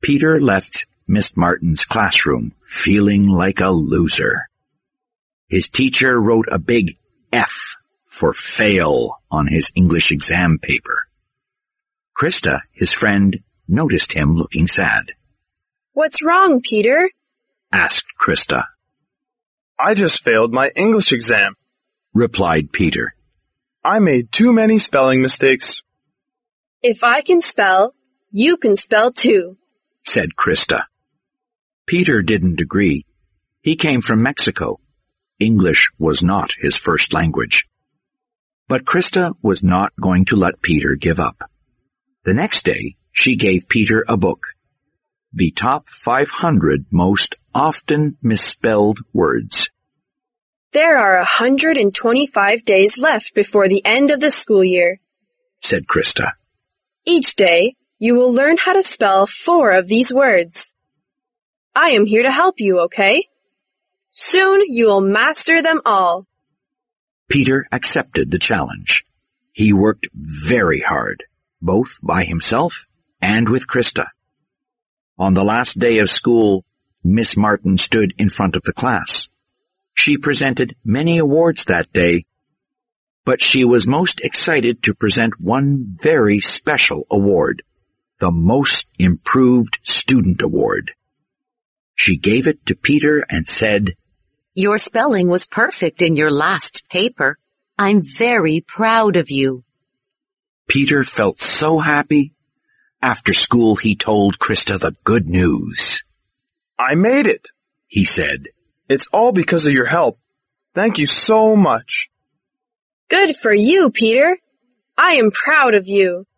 Peter left Miss Martin's classroom feeling like a loser. His teacher wrote a big F for fail on his English exam paper. Krista, his friend, noticed him looking sad. "What's wrong, Peter?" asked Krista. "I just failed my English exam," replied Peter. "I made too many spelling mistakes." "If I can spell, you can spell too," said Krista. Peter didn't agree. He came from Mexico. English was not his first language. But Krista was not going to let Peter give up. The next day, she gave Peter a book. The top 500 most often misspelled words. "There are 125 days left before the end of the school year," said Krista. "Each day, you will learn how to spell 4 of these words. I am here to help you, okay? Soon you will master them all." Peter accepted the challenge. He worked very hard, both by himself and with Krista. On the last day of school, Miss Martin stood in front of the class. She presented many awards that day, but she was most excited to present one very special award, the Most Improved Student Award. She gave it to Peter and said, "Your spelling was perfect in your last paper. I'm very proud of you." Peter felt so happy. After school, he told Krista the good news. "I made it," he said. "It's all because of your help. Thank you so much." "Good for you, Peter. I am proud of you."